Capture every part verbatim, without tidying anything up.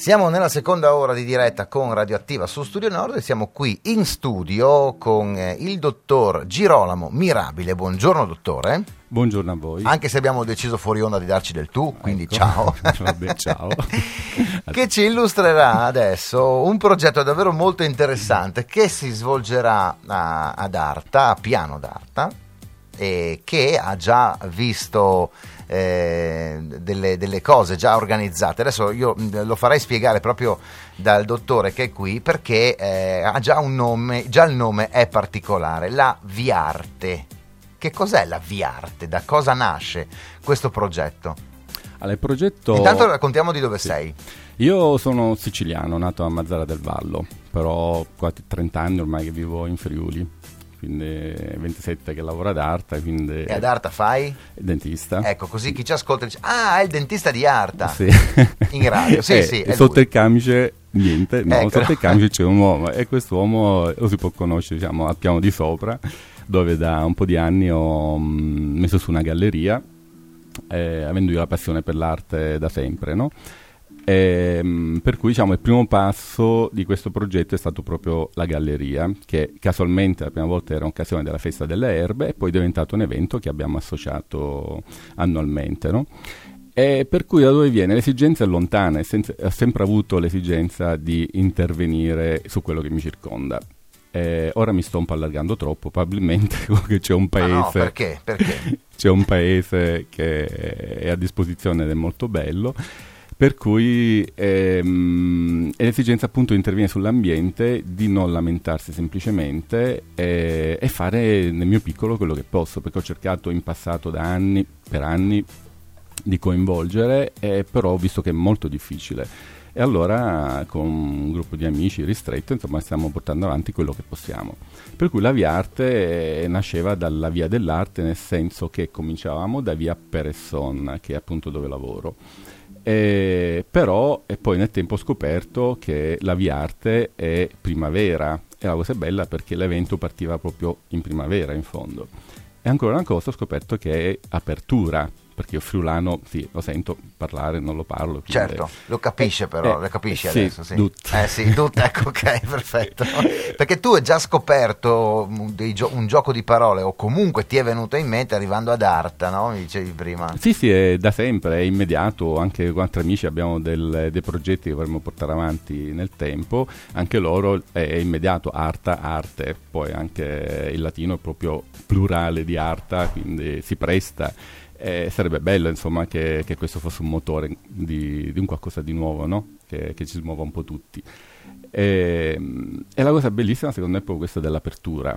Siamo nella seconda ora di diretta con Radioattiva su Studio Nord e siamo qui in studio con eh, il dottor Girolamo Mirabile. Buongiorno dottore. Buongiorno a voi. Anche se abbiamo deciso fuori onda di darci del tu, quindi ecco. ciao. Vabbè, ciao. Che ci illustrerà adesso un progetto davvero molto interessante che si svolgerà a, ad Arta, a Piano d'Arta, e che ha già visto eh, delle, delle cose già organizzate. Adesso io lo farei spiegare proprio dal dottore che è qui, perché eh, ha già un nome, già il nome è particolare, la Viarte. Che cos'è la Viarte? Da cosa nasce questo progetto? Allora, il progetto... Intanto raccontiamo di dove sì. sei. Io sono siciliano, nato a Mazzara del Vallo, però quasi trenta anni ormai che vivo in Friuli, quindi ventisette che lavoro ad Arta. Quindi E ad Arta fai? Dentista. Ecco, così chi ci ascolta dice: ah, è il dentista di Arta. Sì. In radio, sì, eh, sì. È sotto lui. il camice niente, no, Ecco. sotto il camice c'è un uomo e quest'uomo lo si può conoscere, diciamo, al piano di sopra, dove da un po' di anni ho mh, messo su una galleria, eh, avendo io la passione per l'arte da sempre, no? E, mh, per cui diciamo il primo passo di questo progetto è stato proprio la galleria, che casualmente la prima volta era un'occasione della festa delle erbe e poi è diventato un evento che abbiamo associato annualmente, no? E per cui da dove viene? L'esigenza è lontana, ho sempre avuto l'esigenza di intervenire su quello che mi circonda. Eh, ora mi sto un po' allargando troppo, probabilmente perché c'è un paese, ah no, perché? Perché? c'è un paese che è a disposizione ed è molto bello, per cui ehm, è l'esigenza appunto di intervenire sull'ambiente, di non lamentarsi semplicemente eh, e fare nel mio piccolo quello che posso, perché ho cercato in passato da anni, per anni, di coinvolgere, eh, però ho visto che è molto difficile. E allora con un gruppo di amici ristretto, insomma, stiamo portando avanti quello che possiamo. Per cui la Viarte eh, nasceva dalla Via dell'Arte, nel senso che cominciavamo da Via Peresson, che è appunto dove lavoro. E, però e poi nel tempo ho scoperto che la Viarte è primavera, e la cosa è bella perché l'evento partiva proprio in primavera in fondo. E ancora una cosa, ho scoperto che è apertura, perché io friulano, sì, lo sento parlare, non lo parlo. Quindi... Certo, lo capisce però, eh, lo capisci eh, adesso, sì. sì. Dut. Eh sì, Dut, ecco, ok, perfetto. Perché tu hai già scoperto un, dei gio- un gioco di parole, o comunque ti è venuto in mente arrivando ad Arta, no? Mi dicevi prima. Sì, sì, è da sempre, è immediato, anche con altri amici abbiamo del, dei progetti che vorremmo portare avanti nel tempo, anche loro è, è immediato, Arta, arte, poi anche il latino è proprio plurale di Arta, quindi si presta. Eh, sarebbe bello insomma che, che questo fosse un motore di, di un qualcosa di nuovo, no? che, che ci smuova un po' tutti. E, e la cosa bellissima secondo me è proprio questa dell'apertura.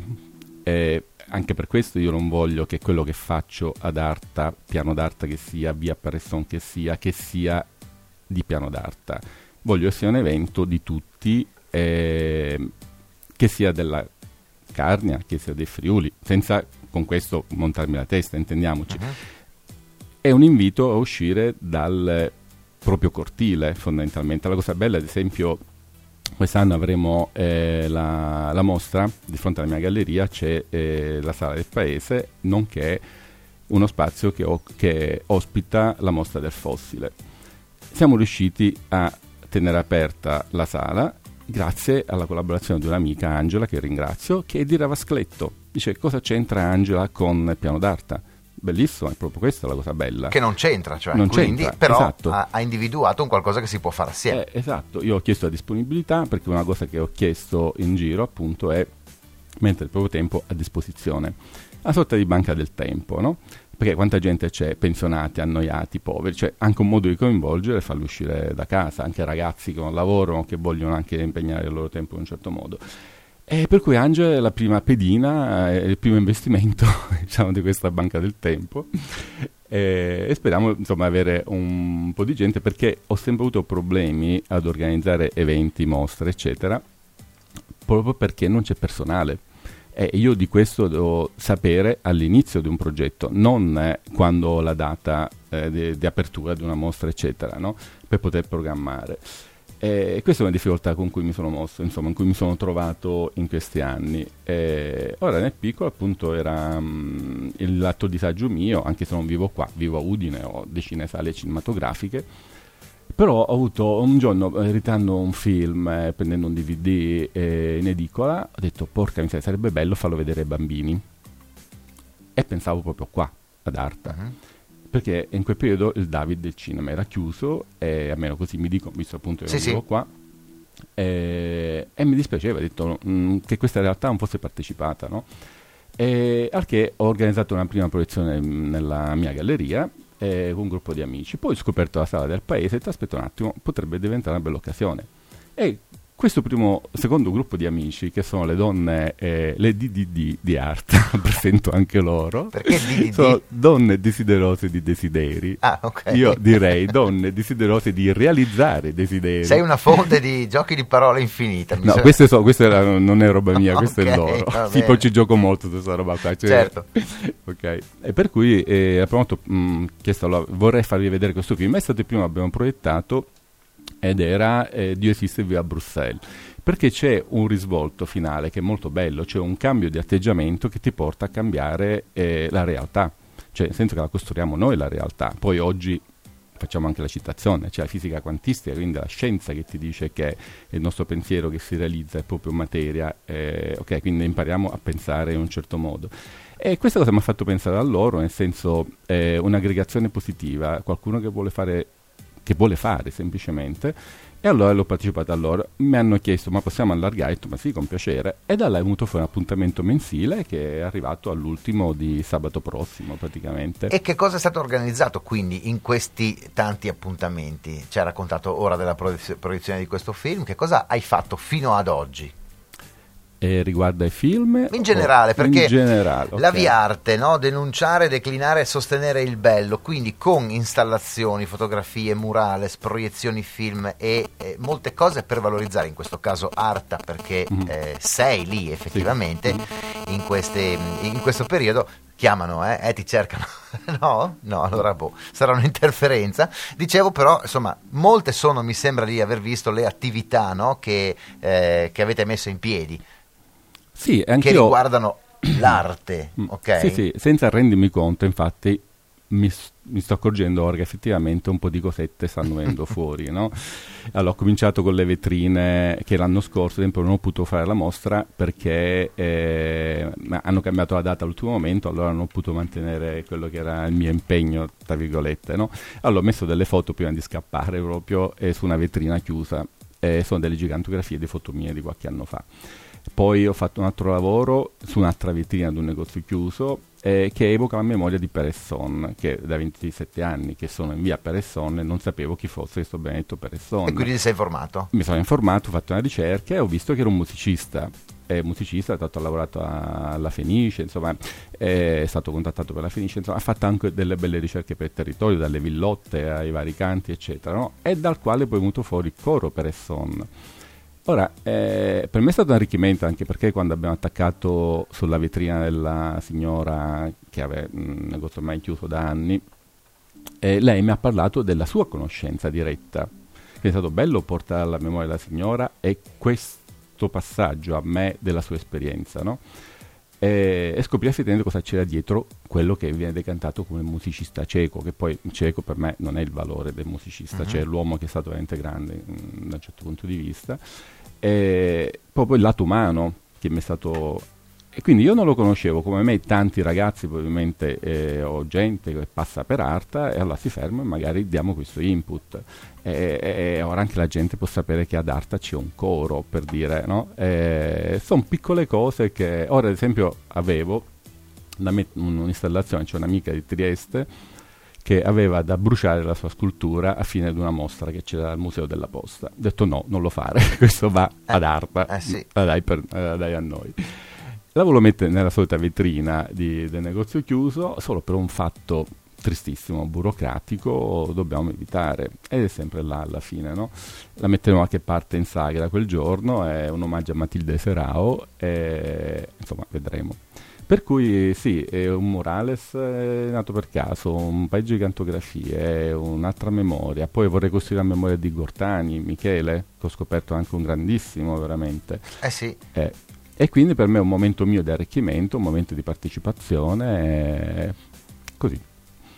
E anche per questo io non voglio che quello che faccio ad Arta, Piano d'Arta che sia, Via Peresson che sia, che sia di Piano d'Arta. Voglio che sia un evento di tutti, eh, che sia della Carnia, che sia dei Friuli, senza con questo montarmi la testa, intendiamoci. Uh-huh. È un invito a uscire dal proprio cortile, fondamentalmente. La cosa bella, ad esempio, quest'anno avremo eh, la, la mostra, di fronte alla mia galleria c'è eh, la Sala del Paese, nonché uno spazio che, o- che ospita la mostra del fossile. Siamo riusciti a tenere aperta la sala grazie alla collaborazione di un'amica, Angela, che ringrazio, che è di Ravascletto. Dice: cosa c'entra Angela con il Piano d'Arta? Bellissimo, è proprio questa la cosa bella. Che non c'entra, cioè, non quindi, c'entra, però esatto. ha, ha individuato un qualcosa che si può fare assieme. Eh, esatto, io ho chiesto la disponibilità perché una cosa che ho chiesto in giro appunto è mettere il proprio tempo a disposizione, una sorta di banca del tempo, no? Perché quanta gente c'è, pensionati, annoiati, poveri, cioè anche un modo di coinvolgere e farli uscire da casa, anche ragazzi che non lavorano, che vogliono anche impegnare il loro tempo in un certo modo. E per cui Angela è la prima pedina, è il primo investimento diciamo di questa banca del tempo e, e speriamo insomma avere un po' di gente, perché ho sempre avuto problemi ad organizzare eventi, mostre eccetera, proprio perché non c'è personale. E io di questo devo sapere all'inizio di un progetto, non eh, quando ho la data eh, di, di apertura di una mostra eccetera, no? Per poter programmare. E questa è una difficoltà con cui mi sono mosso, insomma, in cui mi sono trovato in questi anni. E ora nel piccolo appunto era um, il l'atto disagio mio, anche se non vivo qua, vivo a Udine, ho decine di sale cinematografiche, Però ho avuto un giorno, editando un film, eh, prendendo un D V D eh, in edicola, ho detto porca miseria, sarebbe bello farlo vedere ai bambini. E pensavo proprio qua, ad Arta. Uh-huh. Perché in quel periodo il David del cinema era chiuso, e almeno così mi dico, visto appunto che sì, non vivo sì. qua, e, e mi dispiaceva, ho detto mh, che questa realtà non fosse partecipata, no? E, al che ho organizzato una prima proiezione nella mia galleria eh, con un gruppo di amici. Poi ho scoperto la sala del paese e ho detto, aspetta un attimo, potrebbe diventare una bella occasione. E questo primo, secondo gruppo di amici, che sono le donne, eh, le D D D di Arta, presento anche loro. Perché D D D? Sono donne desiderose di desideri. Ah, ok. Io direi donne desiderose di realizzare desideri. Sei una fonte di giochi di parole infinita. No, queste so, questa era, non è roba mia, questa okay, è loro. Sì, poi ci gioco molto su questa roba qua. Cioè, certo. Ok. E per cui eh, abbiamo mh, chiesto, allora, vorrei farvi vedere questo film. È stato il primo che abbiamo proiettato, ed era eh, Dio esiste viva a Bruxelles, perché c'è un risvolto finale che è molto bello, c'è un cambio di atteggiamento che ti porta a cambiare eh, la realtà, cioè nel senso che la costruiamo noi la realtà. Poi oggi facciamo anche la citazione, c'è la fisica quantistica, quindi la scienza che ti dice che il nostro pensiero che si realizza è proprio materia, eh, ok, quindi impariamo a pensare in un certo modo. E questa cosa mi ha fatto pensare a loro, nel senso eh, un'aggregazione positiva, qualcuno che vuole fare che vuole fare semplicemente, e allora l'ho partecipato a loro. Mi hanno chiesto ma possiamo allargare? Ho detto ma sì, con piacere, e da là è venuto fuori un appuntamento mensile che è arrivato all'ultimo di sabato prossimo praticamente. E che cosa è stato organizzato quindi in questi tanti appuntamenti? Ci hai raccontato ora della proiezione di questo film, che cosa hai fatto fino ad oggi? Eh, riguarda i film? In generale, perché in generale, la okay. Viarte, no? Denunciare, declinare e sostenere il bello, quindi con installazioni, fotografie, murales, proiezioni film e eh, molte cose per valorizzare, in questo caso Arta, perché mm-hmm. eh, sei lì effettivamente sì. in, queste, in questo periodo. Chiamano, eh, eh ti cercano. No? No, allora boh, sarà un'interferenza. Dicevo però, insomma, molte sono, mi sembra di aver visto, le attività, no? che, eh, che avete messo in piedi. Sì, che anch'io... riguardano l'arte, ok? Sì, sì, senza rendermi conto, infatti, mi, mi sto accorgendo ora che effettivamente un po' di cosette stanno venendo fuori, no? Allora, ho cominciato con le vetrine che l'anno scorso, ad esempio, non ho potuto fare la mostra perché eh, hanno cambiato la data all'ultimo momento, allora non ho potuto mantenere quello che era il mio impegno, tra virgolette, no? Allora ho messo delle foto prima di scappare proprio eh, su una vetrina chiusa, eh, sono delle gigantografie di foto mie di qualche anno fa. Poi ho fatto un altro lavoro su un'altra vetrina di un negozio chiuso eh, che evoca la memoria di Peresson, che da ventisette anni che sono in via Peresson e non sapevo chi fosse questo benedetto Peresson. E quindi ti sei informato? Mi sono informato, ho fatto una ricerca e ho visto che era un musicista. È musicista, ha lavorato alla Fenice, insomma, è stato contattato per la Fenice, insomma, ha fatto anche delle belle ricerche per il territorio, dalle villotte ai vari canti, eccetera, no? E dal quale poi è venuto fuori il coro Peresson. Ora, eh, per me è stato un arricchimento, anche perché quando abbiamo attaccato sulla vetrina della signora, che aveva un negozio ormai chiuso da anni, eh, lei mi ha parlato della sua conoscenza diretta, che è stato bello portare alla memoria della signora e questo passaggio a me della sua esperienza, no? E, e scoprire effettivamente cosa c'era dietro quello che viene decantato come musicista cieco, che poi cieco per me non è il valore del musicista, uh-huh. Cioè l'uomo che è stato veramente grande mh, da un certo punto di vista, e proprio il lato umano che mi è stato... E quindi io non lo conoscevo, come me tanti ragazzi probabilmente eh, o gente che passa per Arta e allora si ferma e magari diamo questo input e, e ora anche la gente può sapere che ad Arta c'è un coro, per dire, no? Sono piccole cose che ora ad esempio avevo da me, un'installazione, c'è un'amica di Trieste che aveva da bruciare la sua scultura a fine di una mostra che c'era al Museo della Posta. Ho detto no, non lo fare, questo va ad Arta, eh, sì. la dai, per, la dai a noi. La volevo mettere nella solita vetrina di, del negozio chiuso, solo per un fatto tristissimo, burocratico, dobbiamo evitare, ed è sempre là alla fine, no? La metteremo a che parte in sagra quel giorno, è un omaggio a Matilde Serao, e insomma vedremo. Per cui sì, è un murales è nato per caso, un paio di cantografie, un'altra memoria, poi vorrei costruire la memoria di Gortani, Michele, che ho scoperto anche un grandissimo veramente. Eh sì. Eh, E quindi per me è un momento mio di arricchimento, un momento di partecipazione, eh, così.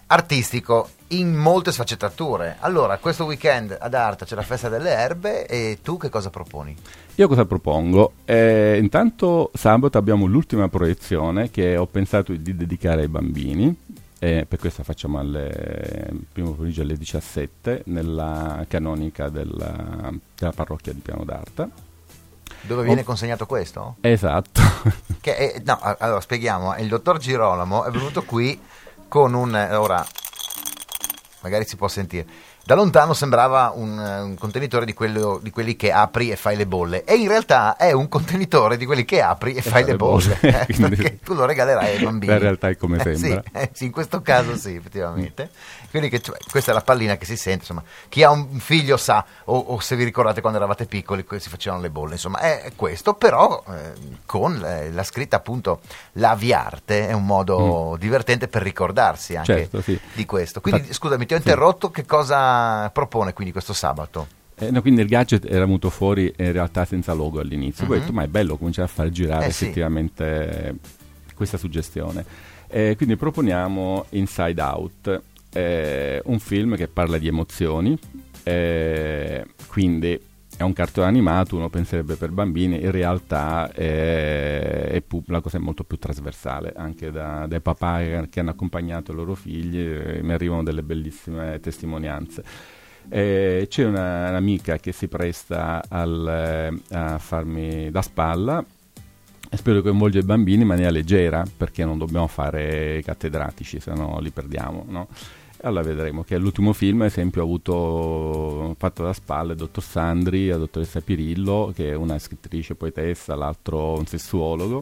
artistico in molte sfaccettature. Allora, questo weekend ad Arta c'è la festa delle erbe e tu che cosa proponi? Io cosa propongo? Eh, intanto sabato abbiamo l'ultima proiezione che ho pensato di dedicare ai bambini, e per questo facciamo al primo pomeriggio alle diciassette nella canonica della, della parrocchia di Piano d'Arta. Dove viene oh. consegnato questo? Esatto. Che è, no, allora spieghiamo, il dottor Girolamo è venuto qui con un, ora magari si può sentire, da lontano sembrava un, un contenitore di, quello, di quelli che apri e fai le bolle, e in realtà è un contenitore di quelli che apri e, e fai le bolle, bolle. Eh, perché tu lo regalerai ai bambini. La realtà è come eh, sembra. Sì, eh, sì, in questo caso sì, effettivamente. Quindi che, cioè, questa è la pallina che si sente, insomma, chi ha un figlio sa, o, o se vi ricordate quando eravate piccoli si facevano le bolle, insomma è, è questo, però eh, con eh, la scritta appunto la Viarte è un modo mm. divertente per ricordarsi anche certo, sì. di questo. Quindi Infatti, scusami, ti ho interrotto, sì. Che cosa propone quindi questo sabato? Eh, no, quindi il gadget era venuto fuori in realtà senza logo all'inizio, mm-hmm. poi ho detto ma è bello cominciare a far girare eh, effettivamente sì. questa suggestione. Eh, quindi proponiamo Inside Out, eh, un film che parla di emozioni, eh, quindi è un cartone animato, uno penserebbe per bambini, in realtà è, è pu- la cosa è molto più trasversale, anche da, dai papà che hanno accompagnato i loro figli, eh, mi arrivano delle bellissime testimonianze. Eh, c'è una, un'amica che si presta al, a farmi da spalla, e spero coinvolgere i bambini in maniera leggera, perché non dobbiamo fare cattedratici, se no li perdiamo, no? Allora vedremo che l'ultimo film, ad esempio, ha avuto fatto da spalle il dottor Sandri, la dottoressa Pirillo, che è una scrittrice, poetessa, l'altro un sessuologo,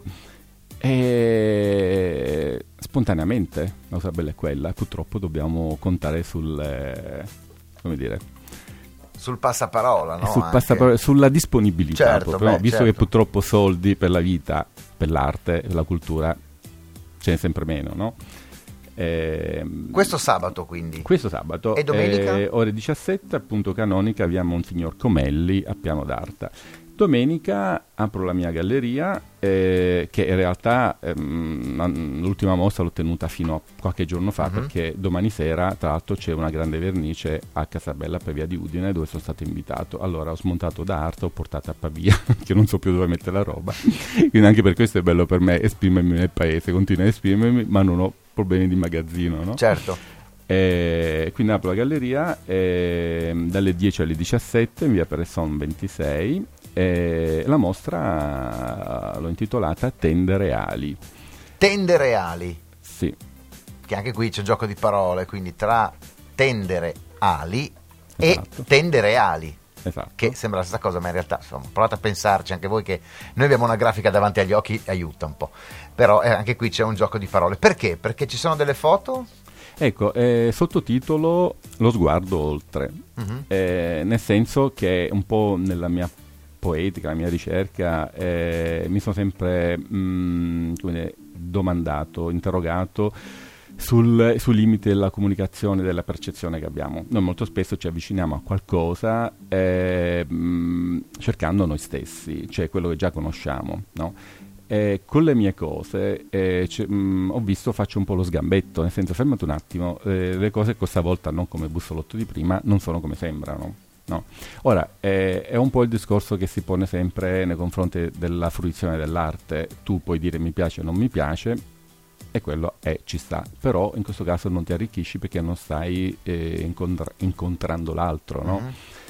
e spontaneamente la cosa bella è quella, purtroppo dobbiamo contare sul, eh, come dire, sul passaparola, no? Sul passaparola, sulla disponibilità, certo, proprio, beh, no? Visto certo. che purtroppo soldi per la vita, per l'arte, per la cultura ce n'è sempre meno, no? Eh, questo sabato quindi? Questo sabato e domenica? Eh, ore diciassette, appunto canonica via Monsignor Comelli a Piano d'Arta. Domenica apro la mia galleria, eh, che in realtà ehm, l'ultima mostra l'ho tenuta fino a qualche giorno fa, uh-huh. perché domani sera tra l'altro c'è una grande vernice a Casabella per via di Udine, dove sono stato invitato. Allora ho smontato da Arta, ho portato a Pavia che non so più dove mettere la roba, quindi anche per questo è bello per me esprimermi nel paese, continuo a esprimermi, ma non ho problemi di magazzino, no? Certo. Eh, quindi apro la galleria eh, dalle dieci alle diciassette in via Peresson ventisei. Eh, la mostra l'ho intitolata Tende Reali. Tende Reali? Sì. Che anche qui c'è un gioco di parole, quindi tra tendere ali esatto. e tende reali. Esatto. Che sembra la stessa cosa, ma in realtà insomma, provate a pensarci anche voi, che noi abbiamo una grafica davanti agli occhi, aiuta un po'. Però eh, anche qui c'è un gioco di parole. Perché? Perché ci sono delle foto? Ecco, eh, sottotitolo Lo sguardo oltre, uh-huh. eh, nel senso che un po' nella mia poetica, la mia ricerca, eh, mi sono sempre mh, come dire, domandato, interrogato sul, sui limiti della comunicazione, della percezione che abbiamo. Noi molto spesso ci avviciniamo a qualcosa eh, mh, cercando noi stessi, cioè quello che già conosciamo, no? Eh, con le mie cose eh, c- mh, ho visto, faccio un po' lo sgambetto, nel senso fermati un attimo, eh, le cose questa volta non come bussolotto di prima, non sono come sembrano. No. Ora, eh, è un po' il discorso che si pone sempre nei confronti della fruizione dell'arte. Tu puoi dire mi piace o non mi piace, e quello è, ci sta, però in questo caso non ti arricchisci perché non stai eh, incontra- incontrando l'altro, no? Mm-hmm.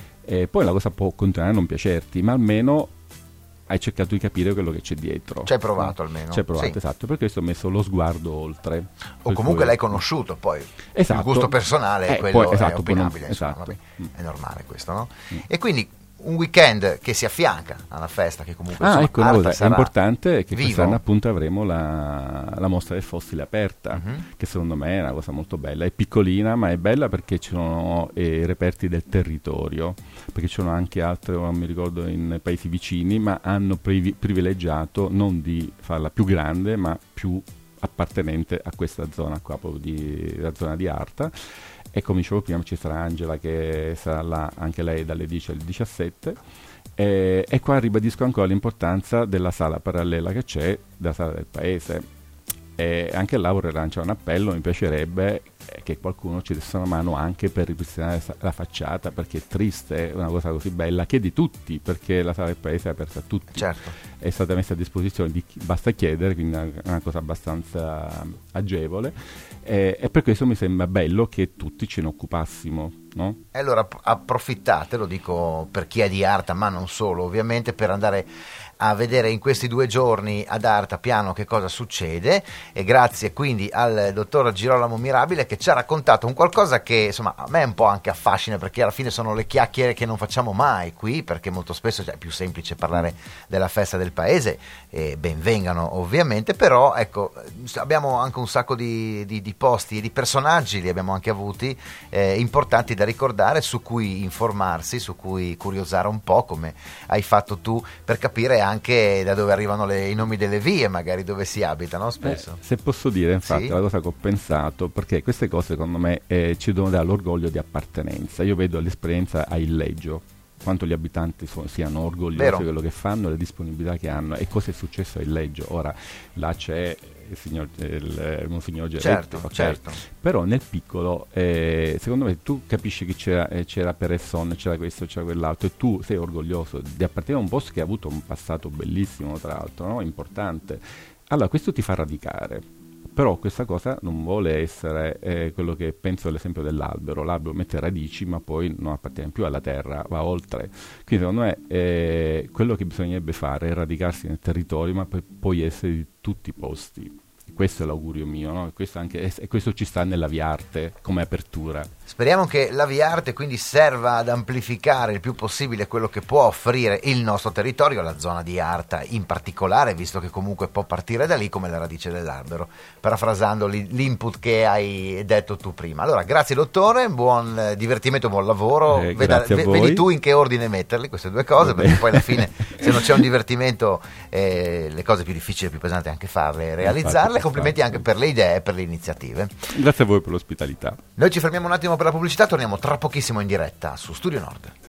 E poi la cosa può continuare a non piacerti, ma almeno hai cercato di capire quello che c'è dietro. Ci hai provato, no? Almeno. Ci hai provato, sì. Esatto, per questo ho messo lo sguardo oltre. O comunque cui... l'hai conosciuto, poi esatto. Il gusto personale eh, è quello, poi, esatto, è opinabile, non... insomma, esatto. vabbè, è normale questo, no? Mm. E quindi un weekend che si affianca alla festa, che comunque ah, insomma, ecco, una cosa è importante che vivo. Quest'anno appunto avremo la, la mostra del fossile aperta, uh-huh. che secondo me è una cosa molto bella, è piccolina ma è bella perché ci sono eh, reperti del territorio, perché ci sono anche altre, non mi ricordo, in paesi vicini, ma hanno privi- privilegiato non di farla più grande ma più appartenente a questa zona qua, proprio di, la zona di Arta. E come dicevo prima ci sarà Angela che sarà là anche lei dalle dieci alle diciassette, e, e qua ribadisco ancora l'importanza della sala parallela che c'è, della sala del paese, e anche là vorrei lanciare un appello, mi piacerebbe che qualcuno ci desse una mano anche per ripristinare la facciata, perché è triste, è una cosa così bella, che è di tutti, perché la sala del paese è aperta a tutti, certo. È stata messa a disposizione di chi, basta chiedere, quindi è una cosa abbastanza agevole, e, e per questo mi sembra bello che tutti ce ne occupassimo, no? E allora approfittate, lo dico per chi è di Arta, ma non solo, ovviamente, per andare a vedere in questi due giorni ad Arta Piano che cosa succede, e grazie quindi al dottor Girolamo Mirabile che ci ha raccontato un qualcosa che insomma a me un po' anche affascina, perché alla fine sono le chiacchiere che non facciamo mai qui, perché molto spesso è più semplice parlare della festa del paese, e ben vengano ovviamente, però ecco, abbiamo anche un sacco di, di, di posti e di personaggi, li abbiamo anche avuti, eh, importanti da ricordare, su cui informarsi, su cui curiosare un po', come hai fatto tu, per capire anche da dove arrivano le, i nomi delle vie, magari dove si abita, no? Spesso. Eh, se posso dire, infatti, sì? La cosa che ho pensato, perché queste cose secondo me eh, ci devono dare l'orgoglio di appartenenza. Io vedo l'esperienza a Illeggio, quanto gli abitanti so, siano orgogliosi Vero. di quello che fanno, le disponibilità che hanno, e cosa è successo a Illeggio. Ora là c'è il signor, il Monsignor Geretti, certo, okay. certo. Però nel piccolo eh, secondo me tu capisci che c'era, eh, c'era Peresson, c'era questo, c'era quell'altro, e tu sei orgoglioso di appartenere a un posto che ha avuto un passato bellissimo, tra l'altro, no? Importante. Allora questo ti fa radicare. Però questa cosa non vuole essere eh, quello che penso all'esempio dell'albero. L'albero mette radici ma poi non appartiene più alla terra, va oltre. Quindi secondo me eh, quello che bisognerebbe fare è radicarsi nel territorio, ma per poi essere di tutti i posti. Questo è l'augurio mio, no? Questo anche, e questo ci sta nella Via Arte come apertura. Speriamo che la Via Arte quindi serva ad amplificare il più possibile quello che può offrire il nostro territorio, la zona di Arta in particolare, visto che comunque può partire da lì come la radice dell'albero, parafrasando l'input che hai detto tu prima. Allora, grazie dottore, buon divertimento, buon lavoro. Eh, Veda, grazie a voi. Vedi tu in che ordine metterli queste due cose, Vabbè. perché poi alla fine se non c'è un divertimento eh, le cose più difficili e più pesanti è anche farle, realizzarle. Infatti, complimenti infatti. anche per le idee e per le iniziative. Grazie a voi per l'ospitalità. Noi ci fermiamo un attimo per la pubblicità, torniamo tra pochissimo in diretta su Studio Nord.